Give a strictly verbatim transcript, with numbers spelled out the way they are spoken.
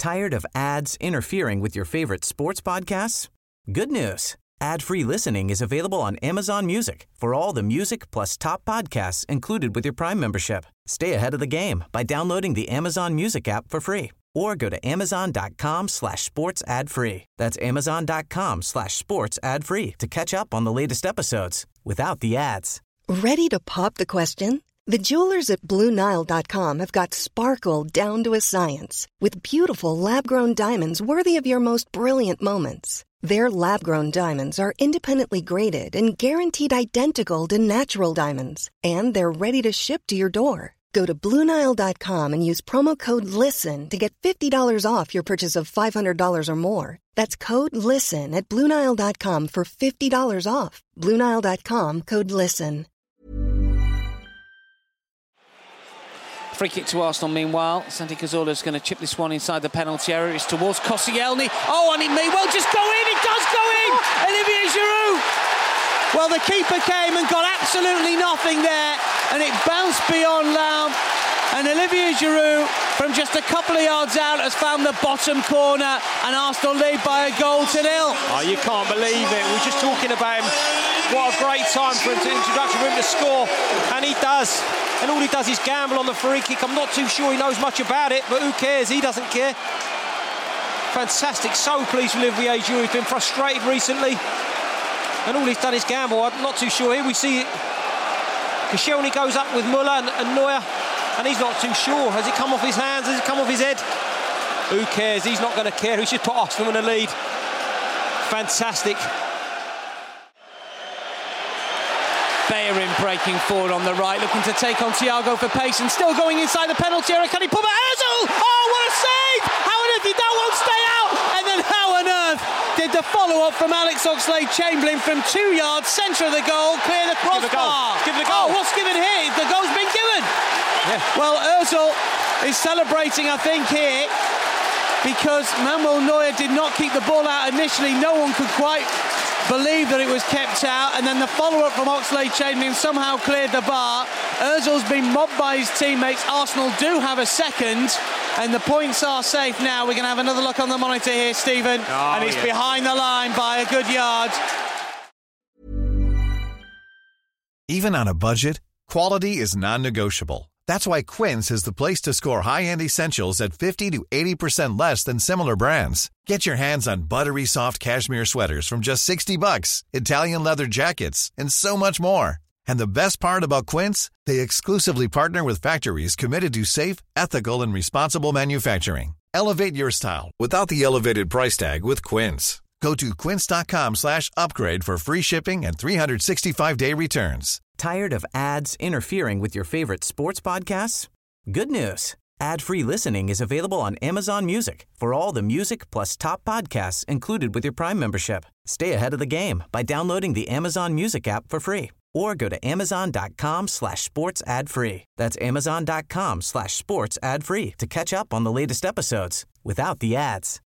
Tired of ads interfering with your favorite sports podcasts? Good news. Ad-free listening is available on Amazon Music for all the music plus top podcasts included with your Prime membership. Stay ahead of the game by downloading the Amazon Music app for free or go to amazon.com slash sports ad free. That's amazon.com slash sports ad free to catch up on the latest episodes without the ads. Ready to pop the question? The jewelers at Blue Nile dot com have got sparkle down to a science with beautiful lab-grown diamonds worthy of your most brilliant moments. Their lab-grown diamonds are independently graded and guaranteed identical to natural diamonds, and they're ready to ship to your door. Go to Blue Nile dot com and use promo code LISTEN to get fifty dollars off your purchase of five hundred dollars or more. That's code LISTEN at Blue Nile dot com for fifty dollars off. Blue Nile dot com, code LISTEN. Free kick to Arsenal meanwhile. Santi Cazorla's going to chip this one inside the penalty area. It's towards Koscielny. Oh, and it may well just go in. It does go in! Olivier Giroud! Well, the keeper came and got absolutely nothing there, and it bounced beyond Laum. And Olivier Giroud, from just a couple of yards out, has found the bottom corner, and Arsenal lead by a goal to nil. Oh, you can't believe it. We were just talking about him. What a great time for him to introduction for him to score, and he does. And all he does is gamble on the free kick. I'm not too sure he knows much about it, but who cares? He doesn't care. Fantastic. So pleased with Olivier Giroud. He's been frustrated recently, and all he's done is gamble. I'm not too sure. Here we see it. Koscielny goes up with Muller and, and Neuer, and he's not too sure. Has it come off his hands? Has it come off his head? Who cares? He's not going to care. He should put Arsenal in the lead. Fantastic. Bellerin breaking forward on the right, looking to take on Thiago for pace, and still going inside the penalty area. Can he put it? Ozil! Oh, what a save! How on earth did that one stay out? And then how on earth did the follow-up from Alex Oxlade-Chamberlain from two yards, centre of the goal, clear the crossbar? Give it a goal. Oh, what's given here? The goal's been given. Yeah. Well, Ozil is celebrating, I think, here, because Manuel Neuer did not keep the ball out initially. No one could quite believe that it was kept out, and then the follow-up from Oxlade-Chamberlain somehow cleared the bar. Ozil's been mobbed by his teammates. Arsenal do have a second, and the points are safe now. We're going to have another look on the monitor here, Stephen, oh, and it's yeah. behind the line by a good yard. Even on a budget, quality is non-negotiable. That's why Quince is the place to score high-end essentials at fifty to eighty percent less than similar brands. Get your hands on buttery soft cashmere sweaters from just sixty bucks, Italian leather jackets, and so much more. And the best part about Quince, they exclusively partner with factories committed to safe, ethical, and responsible manufacturing. Elevate your style without the elevated price tag with Quince. Go to quince.com slash upgrade for free shipping and three sixty-five day returns. Tired of ads interfering with your favorite sports podcasts? Good news. Ad-free listening is available on Amazon Music for all the music plus top podcasts included with your Prime membership. Stay ahead of the game by downloading the Amazon Music app for free or go to amazon.com slash sports ad free. That's amazon.com slash sports ad free to catch up on the latest episodes without the ads.